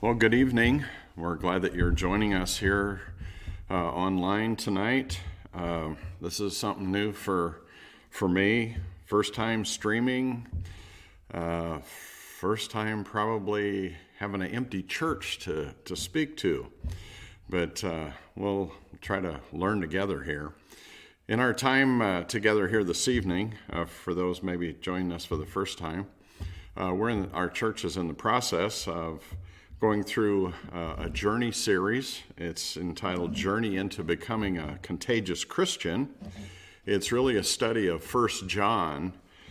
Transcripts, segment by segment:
Well, good evening. We're glad that you're joining us here online tonight. This is something new for me. First time streaming. First time probably having an empty church to speak to. But we'll try to learn together here. In our time together here this evening, for those maybe joining us for the first time, our church is in the process of going through a journey series. It's entitled Journey into Becoming a Contagious Christian. It's really a study of 1 John,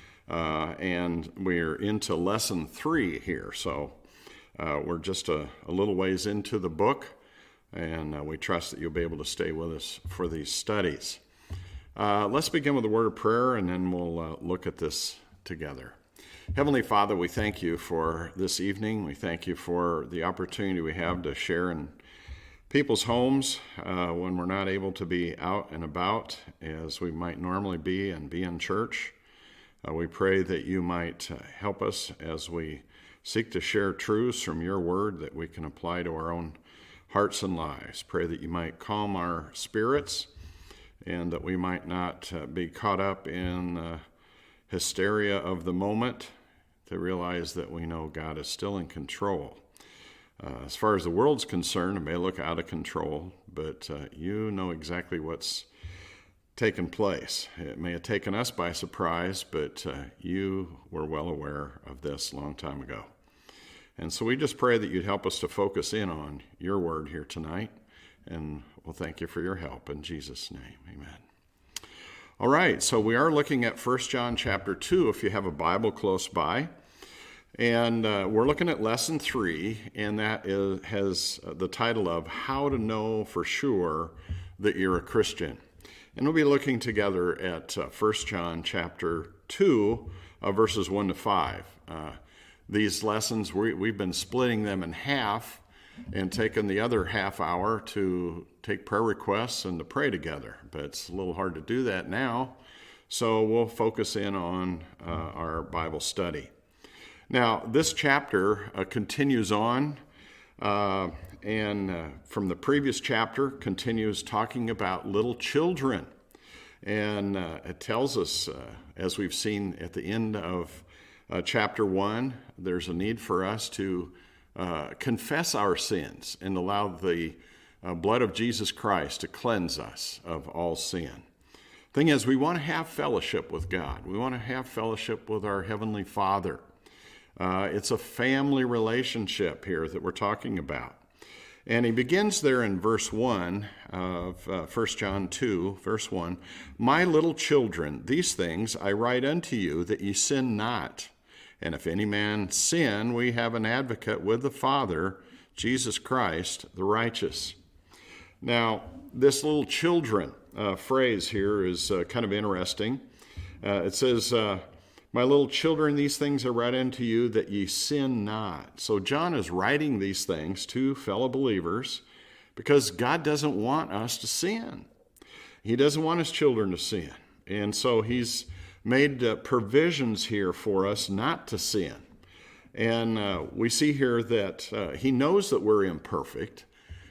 and we're into lesson 3 here. So we're just a little ways into the book, and we trust that you'll be able to stay with us for these studies. Let's begin with a word of prayer, and then we'll look at this together. Heavenly Father, we thank you for this evening. We thank you for the opportunity we have to share in people's homes when we're not able to be out and about as we might normally be and be in church. We pray that you might help us as we seek to share truths from your word that we can apply to our own hearts and lives. Pray that you might calm our spirits and that we might not be caught up in hysteria of the moment, to realize that we know God is still in control. As far as the world's concerned, it may look out of control, but you know exactly what's taken place. It may have taken us by surprise, but you were well aware of this a long time ago. And so we just pray that you'd help us to focus in on your word here tonight, and we'll thank you for your help in Jesus' name. Amen. All right, so we are looking at 1 John chapter 2, if you have a Bible close by. And we're looking at lesson 3, and that has the title of How to Know for Sure That You're a Christian. And we'll be looking together at 1 John chapter 2, verses 1 to 5. These lessons, we've been splitting them in half and taking the other half hour to take prayer requests and to pray together. But it's a little hard to do that now, so we'll focus in on our Bible study. Now, this chapter continues on, and from the previous chapter continues talking about little children. And it tells us, as we've seen at the end of chapter 1, there's a need for us to confess our sins and allow the blood of Jesus Christ to cleanse us of all sin. Thing is, we want to have fellowship with God. We want to have fellowship with our Heavenly Father. It's a family relationship here that we're talking about. And he begins there in verse 1 of 1 John 2, verse 1. My little children, these things I write unto you, that ye sin not. And if any man sin, we have an advocate with the Father, Jesus Christ, the righteous. Now, this little children phrase here is kind of interesting. It says, my little children, these things I write unto you, that ye sin not. So John is writing these things to fellow believers because God doesn't want us to sin. He doesn't want his children to sin. And so he's made provisions here for us not to sin. And we see here that he knows that we're imperfect.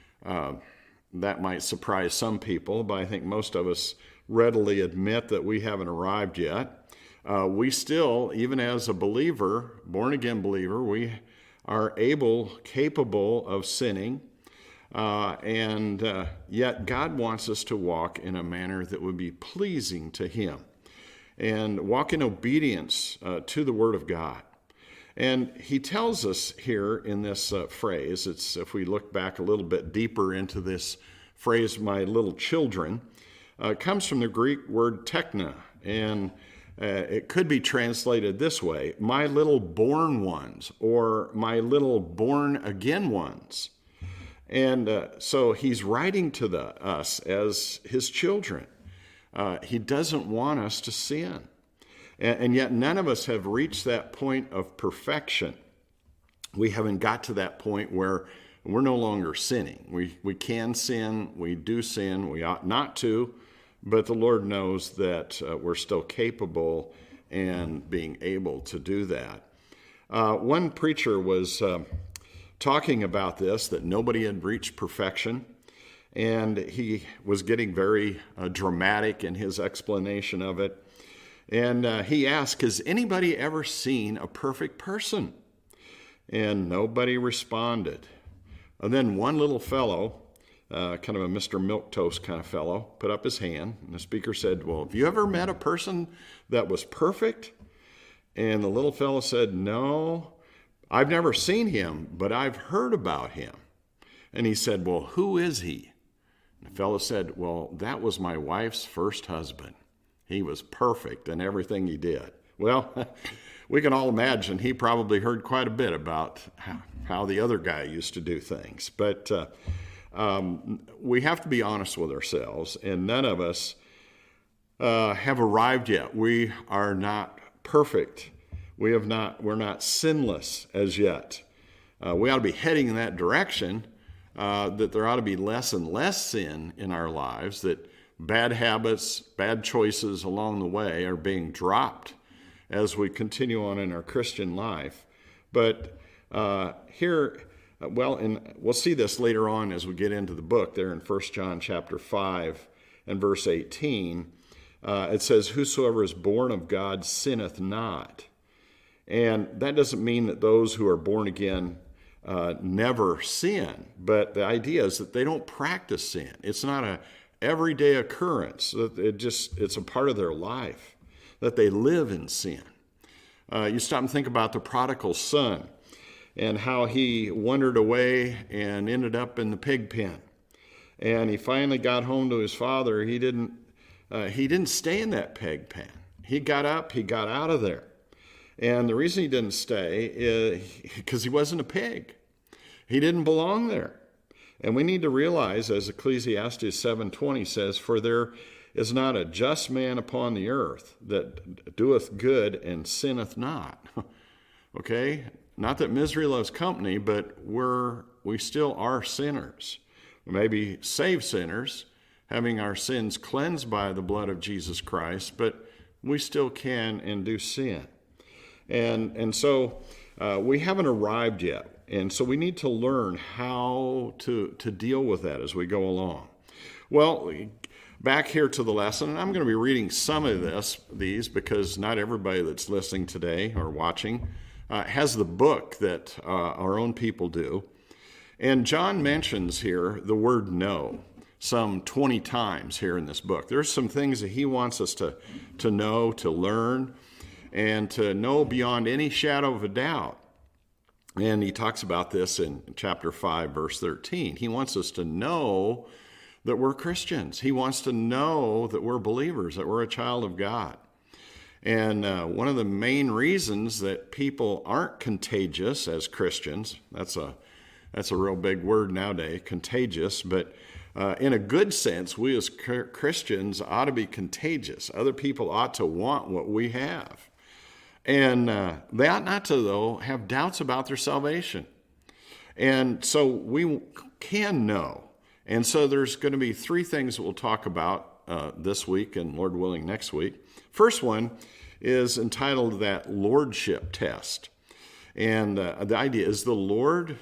That might surprise some people, but I think most of us readily admit that we haven't arrived yet. We still, even as a believer, born-again believer, we are capable of sinning. And yet God wants us to walk in a manner that would be pleasing to him and walk in obedience to the Word of God. And he tells us here in this phrase, it's if we look back a little bit deeper into this phrase, my little children, comes from the Greek word tekna, and it could be translated this way, my little born ones, or my little born again ones. And so he's writing to us as his children. He doesn't want us to sin. And yet none of us have reached that point of perfection. We haven't got to that point where we're no longer sinning. We can sin, we do sin, we ought not to, but the Lord knows that we're still capable and being able to do that. One preacher was talking about this, that nobody had reached perfection. And he was getting very dramatic in his explanation of it. And he asked, has anybody ever seen a perfect person? And nobody responded. And then one little fellow, kind of a Mr. Milquetoast kind of fellow, put up his hand. And the speaker said, well, have you ever met a person that was perfect? And the little fellow said, no, I've never seen him, but I've heard about him. And he said, well, who is he? And the fellow said, well, that was my wife's first husband. He was perfect in everything he did. Well, we can all imagine he probably heard quite a bit about how the other guy used to do things. But we have to be honest with ourselves, and none of us have arrived yet. We are not perfect. We're not sinless as yet. We ought to be heading in that direction, that there ought to be less and less sin in our lives, that bad habits, bad choices along the way are being dropped as we continue on in our Christian life. But here, and we'll see this later on as we get into the book there in 1 John chapter 5 and verse 18. It says, whosoever is born of God sinneth not. And that doesn't mean that those who are born again never sin, but the idea is that they don't practice sin. It's not a everyday occurrence. It's a part of their life, that they live in sin. You stop and think about the prodigal son and how he wandered away and ended up in the pig pen. And he finally got home to his father. He didn't stay in that pig pen. He got up, he got out of there. And the reason he didn't stay is because he wasn't a pig. He didn't belong there. And we need to realize, as Ecclesiastes 7:20 says, for there is not a just man upon the earth that doeth good and sinneth not. Okay? Not that misery loves company, but we still are sinners. We may be saved sinners, having our sins cleansed by the blood of Jesus Christ, but we still can and do sin. And so we haven't arrived yet. And so we need to learn how to deal with that as we go along. Well, back here to the lesson, and I'm going to be reading some of these because not everybody that's listening today or watching has the book that our own people do. And John mentions here the word know some 20 times here in this book. There's some things that he wants us to know, to learn, and to know beyond any shadow of a doubt. And he talks about this in chapter 5, verse 13. He wants us to know that we're Christians. He wants to know that we're believers, that we're a child of God. And one of the main reasons that people aren't contagious as Christians, that's a real big word nowadays, contagious, but in a good sense, we as Christians ought to be contagious. Other people ought to want what we have. And they ought not to, though, have doubts about their salvation. And so we can know. And so there's going to be 3 things that we'll talk about this week and, Lord willing, next week. First one is entitled that Lordship Test. And the idea is the Lord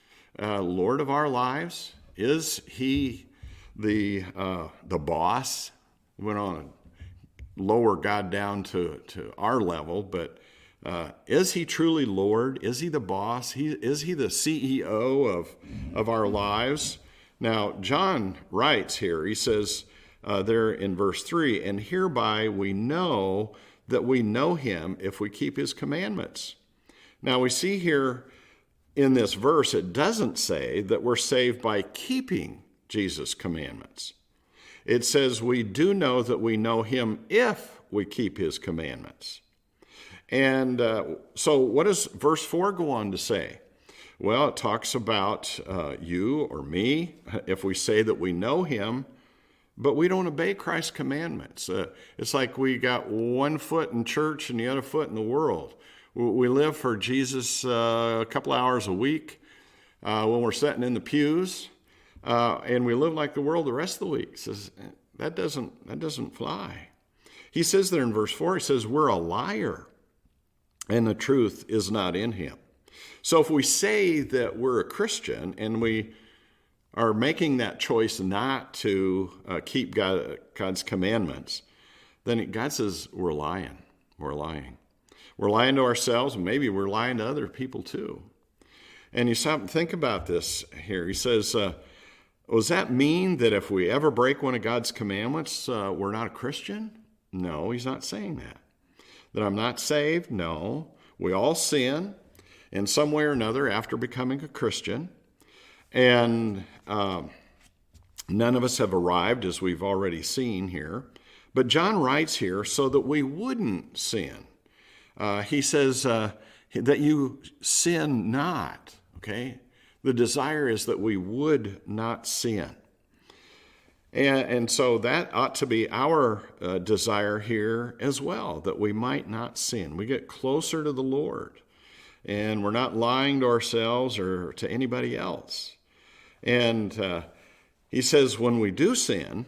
of our lives. Is he the boss? We went on lower God down to our level, but is he truly Lord? Is he the boss? Is he the CEO of our lives? Now, John writes here, he says there in verse 3, and hereby we know that we know him if we keep his commandments. Now, we see here in this verse, it doesn't say that we're saved by keeping Jesus' commandments. It says we do know that we know him if we keep his commandments. And so what does verse 4 go on to say? Well, it talks about you or me, if we say that we know him, but we don't obey Christ's commandments. It's like we got one foot in church and the other foot in the world. We live for Jesus a couple hours a week when we're sitting in the pews, and we live like the world the rest of the week. Says that doesn't fly. He says there in verse 4, he says, we're a liar, and the truth is not in him. So if we say that we're a Christian and we are making that choice not to keep God's commandments, then God says we're lying. We're lying. We're lying to ourselves, and maybe we're lying to other people too. And you stop and think about this here. He says, does that mean that if we ever break one of God's commandments, we're not a Christian? No, he's not saying that. That I'm not saved? No. We all sin in some way or another after becoming a Christian. And none of us have arrived, as we've already seen here. But John writes here so that we wouldn't sin. He says that you sin not, okay? The desire is that we would not sin. And so that ought to be our desire here as well, that we might not sin. We get closer to the Lord, and we're not lying to ourselves or to anybody else. And he says when we do sin,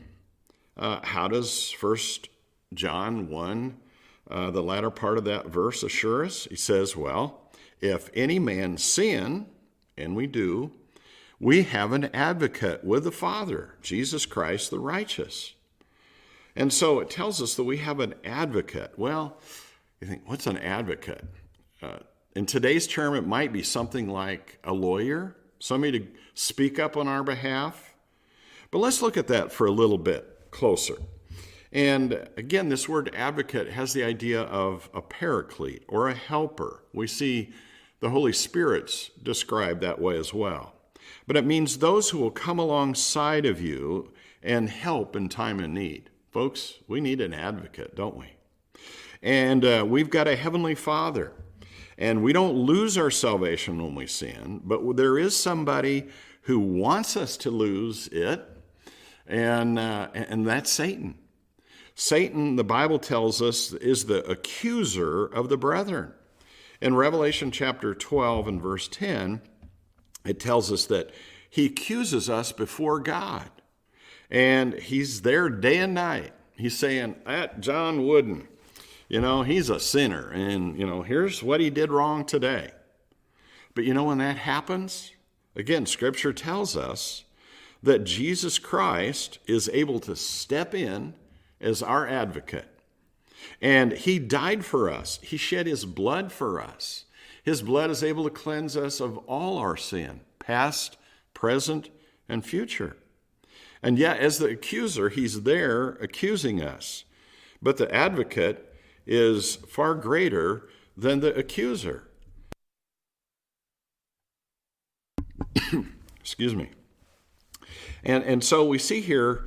how does 1 John 1, the latter part of that verse, assure us? He says, well, if any man sin, and we do, we have an advocate with the Father, Jesus Christ the righteous. And so it tells us that we have an advocate. Well, you think, what's an advocate? In today's term, it might be something like a lawyer, somebody to speak up on our behalf. But let's look at that for a little bit closer. And again, this word advocate has the idea of a paraclete or a helper. We see the Holy Spirit's described that way as well. But it means those who will come alongside of you and help in time of need. Folks, we need an advocate, don't we? And we've got a Heavenly Father. And we don't lose our salvation when we sin, but there is somebody who wants us to lose it, and that's Satan. Satan, the Bible tells us, is the accuser of the brethren. In Revelation chapter 12 and verse 10, it tells us that he accuses us before God. And he's there day and night. He's saying, that John Wooden, he's a sinner. And, here's what he did wrong today. But when that happens, again, Scripture tells us that Jesus Christ is able to step in as our advocate. And he died for us. He shed his blood for us. His blood is able to cleanse us of all our sin, past, present, and future. And yet, as the accuser, he's there accusing us. But the advocate is far greater than the accuser. Excuse me. And so we see here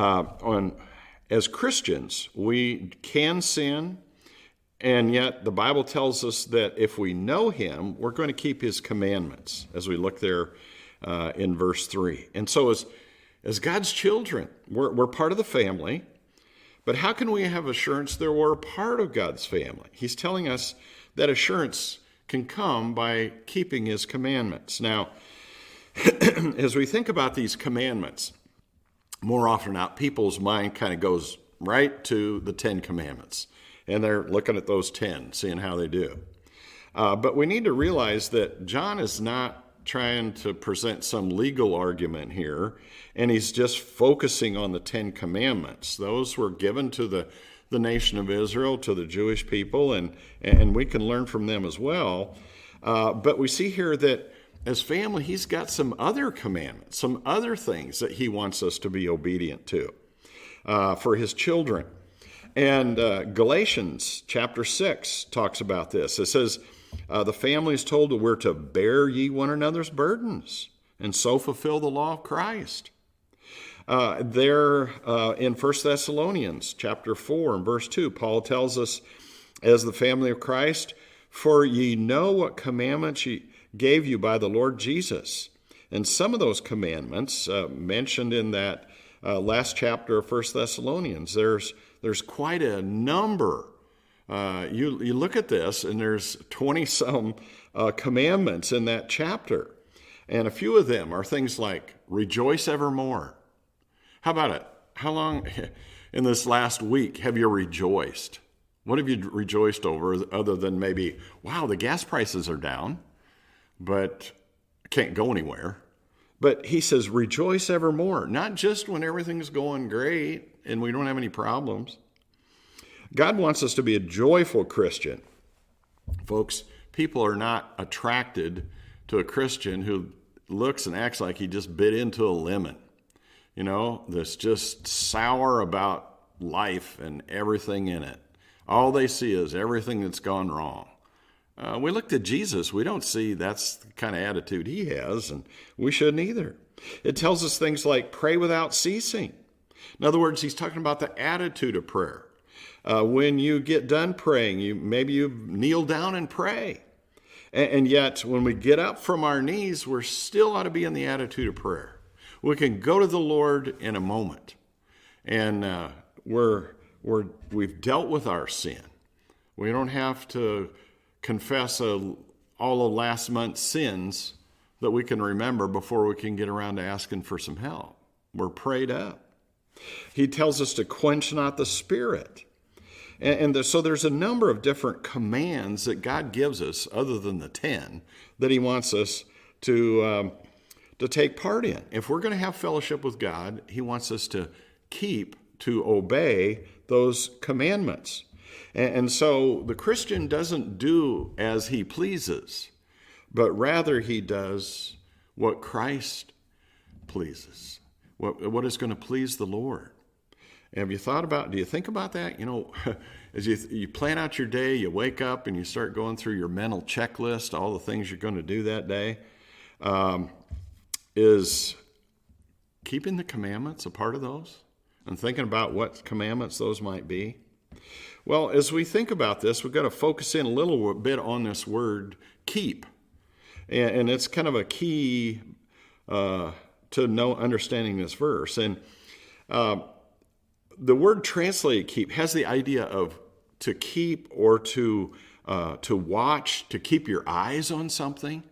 as Christians, we can sin, and yet the Bible tells us that if we know him, we're going to keep his commandments, as we look there in verse 3. And so as God's children, we're part of the family, but how can we have assurance that we're part of God's family? He's telling us that assurance can come by keeping his commandments. Now, as we think about these commandments, more often than not, people's mind kind of goes right to the 10 Commandments. And they're looking at those 10, seeing how they do. But we need to realize that John is not trying to present some legal argument here, and he's just focusing on the 10 Commandments. Those were given to the nation of Israel, to the Jewish people, and we can learn from them as well. But we see here that as family, he's got some other commandments, some other things that he wants us to be obedient to for his children. And Galatians chapter 6 talks about this. It says, the family is told that we're to bear ye one another's burdens and so fulfill the law of Christ. There in 1 Thessalonians chapter 4 and verse 2, Paul tells us, as the family of Christ, for ye know what commandments ye gave you by the Lord Jesus. And some of those commandments mentioned in that last chapter of 1 Thessalonians, there's quite a number. You look at this, and there's 20-some commandments in that chapter. And a few of them are things like, rejoice evermore. How about it? How long in this last week have you rejoiced? What have you rejoiced over other than maybe, wow, the gas prices are down? but can't go anywhere. But he says, rejoice evermore, not just when everything's going great and we don't have any problems. God wants us to be a joyful Christian. Folks, people are not attracted to a Christian who looks and acts like he just bit into a lemon, that's just sour about life and everything in it. All they see is everything that's gone wrong. We looked at Jesus. We don't see that's the kind of attitude he has, and we shouldn't either. It tells us things like pray without ceasing. In other words, he's talking about the attitude of prayer. When you get done praying, maybe you kneel down and pray. And yet, when we get up from our knees, we're still ought to be in the attitude of prayer. We can go to the Lord in a moment, and we've dealt with our sin. We don't have to confess all of last month's sins that we can remember before we can get around to asking for some help. We're prayed up. He tells us to quench not the spirit. So there's a number of different commands that God gives us, other than the 10, that he wants us to take part in. If we're going to have fellowship with God, he wants us to obey those commandments. And so the Christian doesn't do as he pleases, but rather he does what Christ pleases, what is going to please the Lord. Do you think about that? As you plan out your day, you wake up and you start going through your mental checklist, all the things you're going to do that day. Is keeping the commandments a part of those? And thinking about what commandments those might be? Well, as we think about this, we've got to focus in a little bit on this word keep. And it's kind of a key to understanding this verse. And the word translated keep has the idea of to keep or to watch, to keep your eyes on something.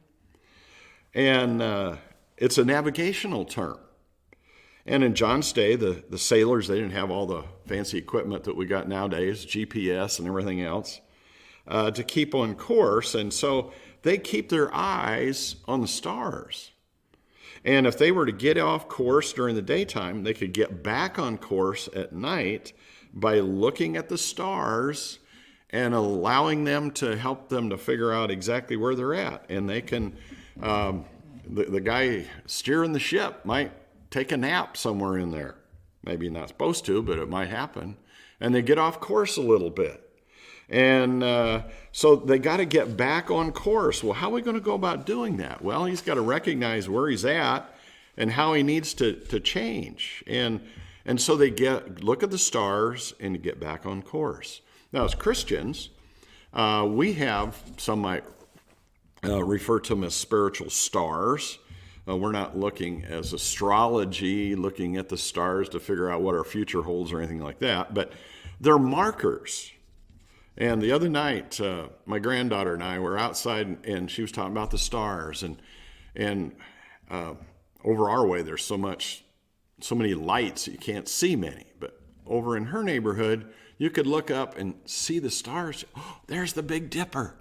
And it's a navigational term. And in John's day, the sailors, they didn't have all the fancy equipment that we got nowadays, GPS and everything else, to keep on course. And so they keep their eyes on the stars. And if they were to get off course during the daytime, they could get back on course at night by looking at the stars and allowing them to help them to figure out exactly where they're at. And they can, the guy steering the ship might take a nap somewhere in there. Maybe not supposed to, but it might happen. And they get off course a little bit. And so they got to get back on course. Well, how are we going to go about doing that? Well, he's got to recognize where he's at and how he needs to change. And so they look at the stars and get back on course. Now, as Christians, we have, some might refer to them as spiritual stars. We're not looking as astrology, looking at the stars to figure out what our future holds or anything like that, but they're markers. And the other night, my granddaughter and I were outside, and she was talking about the stars. And over our way, there's so many lights that you can't see many. But over in her neighborhood, you could look up and see the stars. Oh, there's the Big Dipper,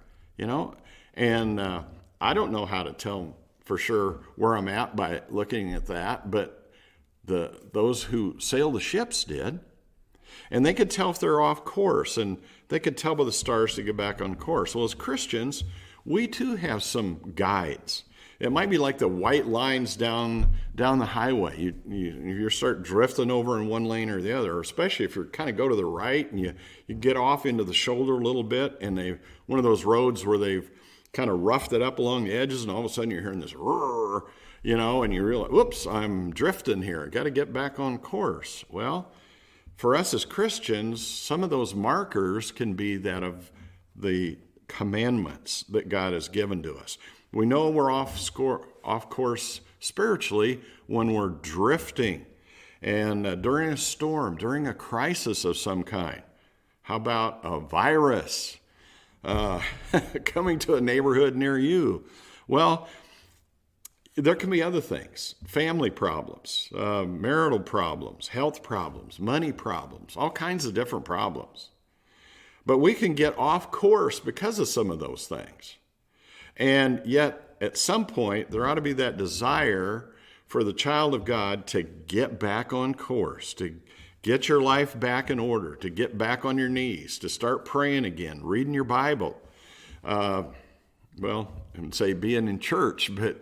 And I don't know how to tell for sure where I'm at by looking at that, but those who sail the ships did. And they could tell if they're off course, and they could tell by the stars to get back on course. Well, as Christians, we too have some guides. It might be like the white lines down the highway. You start drifting over in one lane or the other, or especially if you kind of go to the right and you get off into the shoulder a little bit, and one of those roads where they've kind of roughed it up along the edges, and all of a sudden you're hearing this roar, and you realize, whoops, I'm drifting here. Got to get back on course. Well, for us as Christians, some of those markers can be that of the commandments that God has given to us. We know we're off course spiritually when we're drifting and during a storm, during a crisis of some kind. How about a virus coming to a neighborhood near you? Well, there can be other things, family problems, marital problems, health problems, money problems, all kinds of different problems. But we can get off course because of some of those things. And yet at some point, there ought to be that desire for the child of God to get back on course, to get your life back in order, to get back on your knees, to start praying again, reading your Bible. Well, I would say being in church, but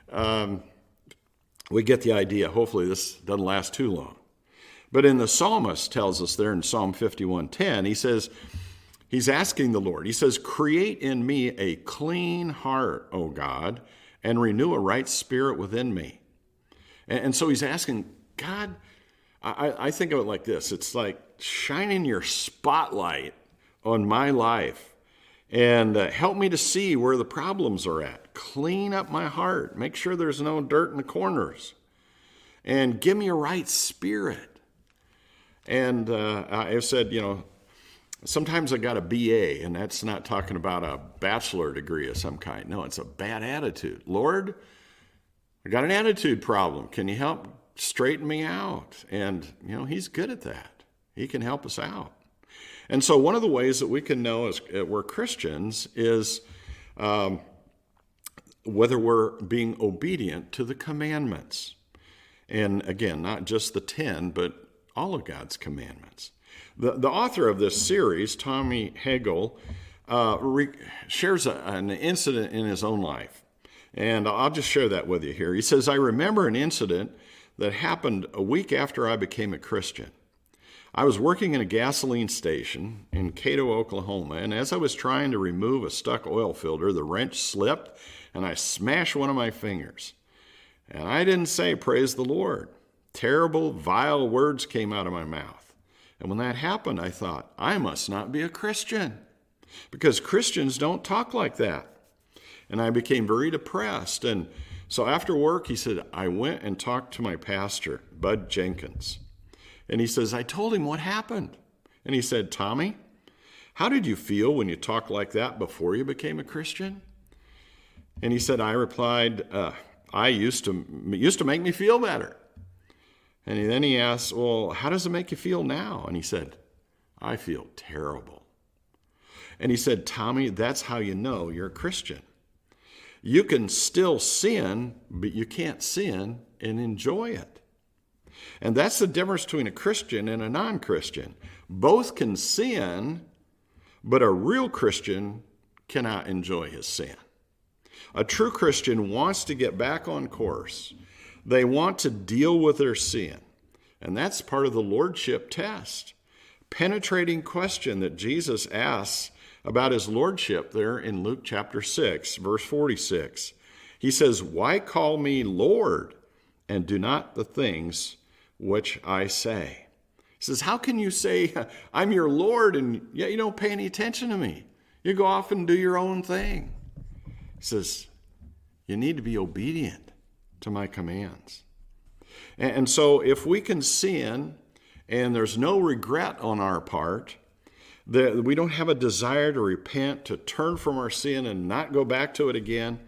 we get the idea. Hopefully this doesn't last too long. But in the psalmist tells us there in Psalm 51:10, he says, he's asking the Lord, he says, create in me a clean heart, O God, and renew a right spirit within me. And so he's asking, God, I think of it like this. It's like shining your spotlight on my life and help me to see where the problems are at. Clean up my heart. Make sure there's no dirt in the corners. And give me a right spirit. And I said, sometimes I got a BA, and that's not talking about a bachelor degree of some kind. No, it's a bad attitude. Lord, I got an attitude problem. Can you help straighten me out? And, he's good at that. He can help us out. And so one of the ways that we can know as we're Christians is whether we're being obedient to the commandments. And again, not just the 10, but all of God's commandments. The author of this series, Tommy Hegel, shares an incident in his own life. And I'll just share that with you here. He says, I remember an incident that happened a week after I became a Christian. I was working in a gasoline station in Cato, Oklahoma, and as I was trying to remove a stuck oil filter, the wrench slipped and I smashed one of my fingers. And I didn't say, praise the Lord. Terrible, vile words came out of my mouth. And when that happened, I thought, I must not be a Christian, because Christians don't talk like that. And I became very depressed. And so after work, he said, I went and talked to my pastor, Bud Jenkins. And he says, I told him what happened. And he said, Tommy, how did you feel when you talked like that before you became a Christian? And he said, I replied, I used to make me feel better. And then he asked, well, how does it make you feel now? And he said, I feel terrible. And he said, Tommy, that's how you know you're a Christian. You can still sin, but you can't sin and enjoy it. And that's the difference between a Christian and a non-Christian. Both can sin, but a real Christian cannot enjoy his sin. A true Christian wants to get back on course. They want to deal with their sin. And that's part of the lordship test. Penetrating question that Jesus asks about his lordship there in Luke chapter 6, verse 46. He says, why call me Lord and do not the things which I say? He says, how can you say, I'm your Lord, and yet you don't pay any attention to me? You go off and do your own thing. He says, you need to be obedient to my commands. And so if we can sin and there's no regret on our part, that we don't have a desire to repent, to turn from our sin and not go back to it again,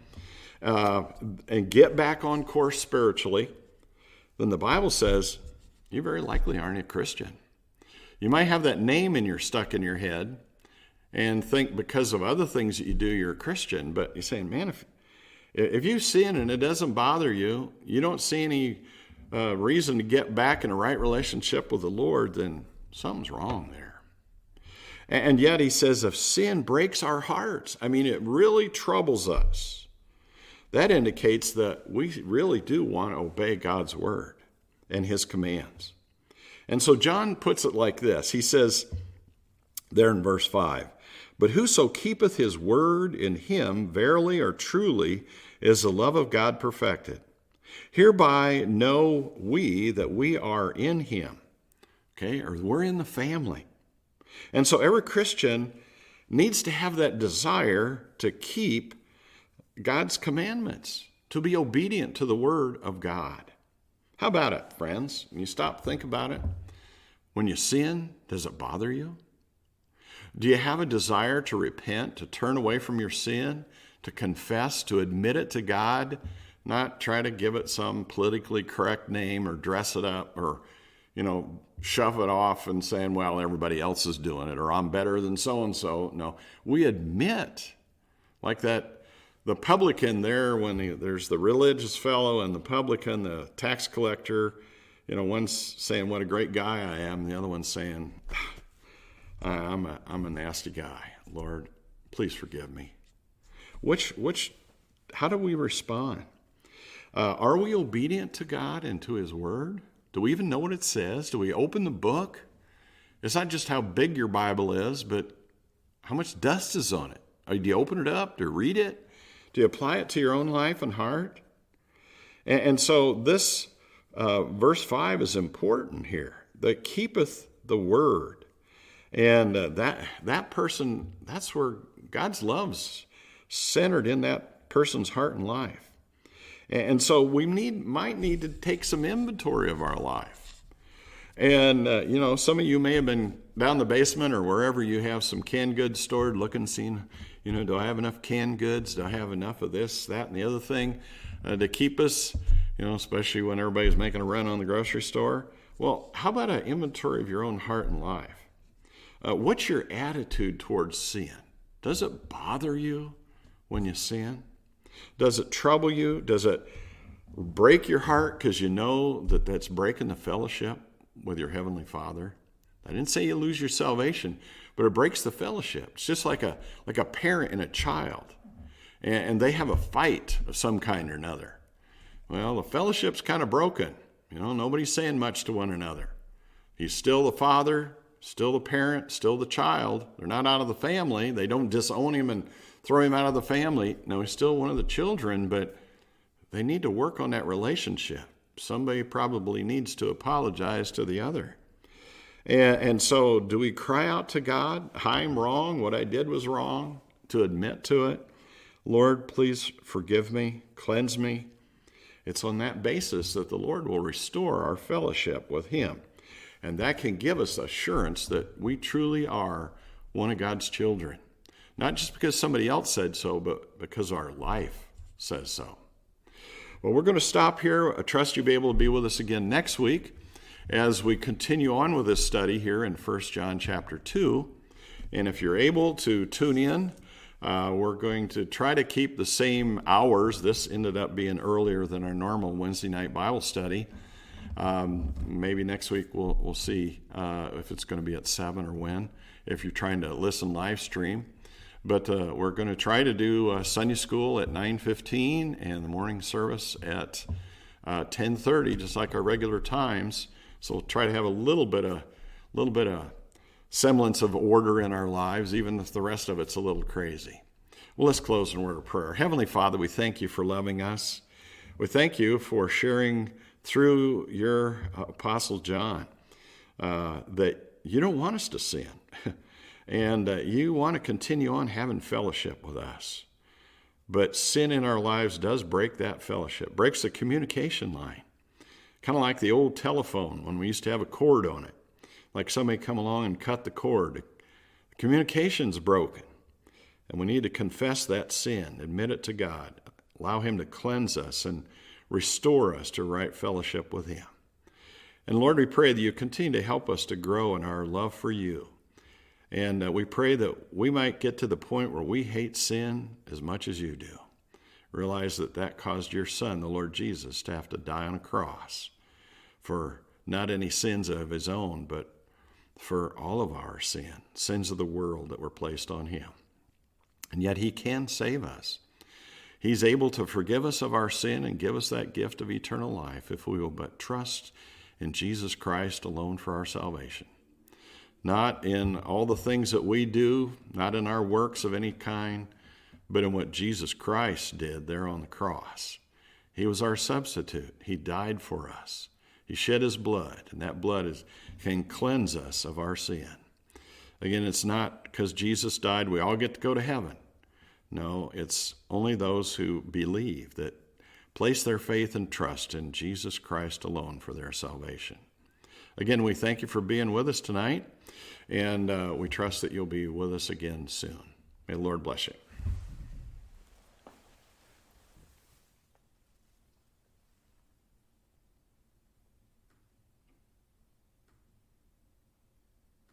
and get back on course spiritually, then the Bible says you very likely aren't a Christian. You might have that name stuck in your head and think because of other things that you do, you're a Christian. But you're saying, man, if you sin and it doesn't bother you, you don't see any reason to get back in a right relationship with the Lord, then something's wrong there. And yet he says if sin breaks our hearts, it really troubles us, that indicates that we really do want to obey God's word and his commands. And so John puts it like this. He says there in verse 5, but whoso keepeth his word, in him verily or truly is the love of God perfected. Hereby know we that we are in him. Okay, or we're in the family. And so every Christian needs to have that desire to keep God's commandments, to be obedient to the word of God. How about it, friends? When you stop, think about it. When you sin, does it bother you? Do you have a desire to repent, to turn away from your sin, to confess, to admit it to God, not try to give it some politically correct name or dress it up or, shove it off and saying, well, everybody else is doing it or I'm better than so-and-so. No, we admit, like that the publican there, there's the religious fellow and the publican, the tax collector, one's saying what a great guy I am, the other one's saying, I'm a nasty guy. Lord, please forgive me. How do we respond? Are we obedient to God and to His Word? Do we even know what it says? Do we open the book? It's not just how big your Bible is, but how much dust is on it. Do you open it up? Do you read it? Do you apply it to your own life and heart? And so this verse 5 is important here. That keepeth the word. And that person, that's where God's love's centered in that person's heart and life. And so we might need to take some inventory of our life. And, some of you may have been down the basement or wherever you have some canned goods stored, looking, seeing, do I have enough canned goods? Do I have enough of this, that, and the other thing to keep us, especially when everybody's making a run on the grocery store? Well, how about an inventory of your own heart and life? What's your attitude towards sin? Does it bother you when you sin? Does it trouble you? Does it break your heart because you know that that's breaking the fellowship with your Heavenly Father? I didn't say you lose your salvation, but it breaks the fellowship. It's just like a parent and a child, and they have a fight of some kind or another. Well, the fellowship's kind of broken. Nobody's saying much to one another. He's still the father, still the parent, still the child. They're not out of the family. They don't disown him and throw him out of the family. No, he's still one of the children, but they need to work on that relationship. Somebody probably needs to apologize to the other. And so do we cry out to God, I'm wrong, what I did was wrong, to admit to it? Lord, please forgive me, cleanse me. It's on that basis that the Lord will restore our fellowship with Him. And that can give us assurance that we truly are one of God's children. Not just because somebody else said so, but because our life says so. Well, we're going to stop here. I trust you'll be able to be with us again next week as we continue on with this study here in 1 John chapter 2. And if you're able to tune in, we're going to try to keep the same hours. This ended up being earlier than our normal Wednesday night Bible study. Maybe next week we'll see if it's going to be at 7 or when, if you're trying to listen live stream. But we're going to try to do Sunday school at 9:15 and the morning service at 10:30, just like our regular times. So we'll try to have a little bit of semblance of order in our lives, even if the rest of it's a little crazy. Well, let's close in a word of prayer. Heavenly Father, we thank you for loving us. We thank you for sharing through your Apostle John that you don't want us to sin. And you want to continue on having fellowship with us. But sin in our lives does break that fellowship, breaks the communication line. Kind of like the old telephone when we used to have a cord on it. Like somebody come along and cut the cord. The communication's broken. And we need to confess that sin, admit it to God, allow Him to cleanse us and restore us to right fellowship with Him. And Lord, we pray that you continue to help us to grow in our love for you. And we pray that we might get to the point where we hate sin as much as you do. Realize that caused your Son, the Lord Jesus, to have to die on a cross for not any sins of His own, but for all of our sins of the world that were placed on Him. And yet He can save us. He's able to forgive us of our sin and give us that gift of eternal life if we will but trust in Jesus Christ alone for our salvation. Not in all the things that we do, not in our works of any kind, but in what Jesus Christ did there on the cross. He was our substitute. He died for us. He shed His blood, and that blood can cleanse us of our sin. Again, it's not because Jesus died we all get to go to heaven. No, it's only those who believe, that place their faith and trust in Jesus Christ alone for their salvation. Again, we thank you for being with us tonight, and we trust that you'll be with us again soon. May the Lord bless you.